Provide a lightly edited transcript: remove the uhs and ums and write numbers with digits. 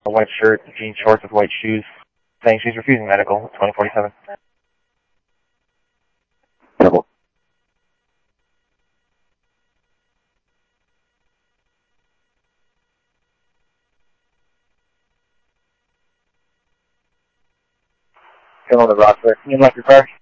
a white shirt, jean shorts with white shoes, saying she's refusing medical, 2047. Double. Still on the roster. You left your car?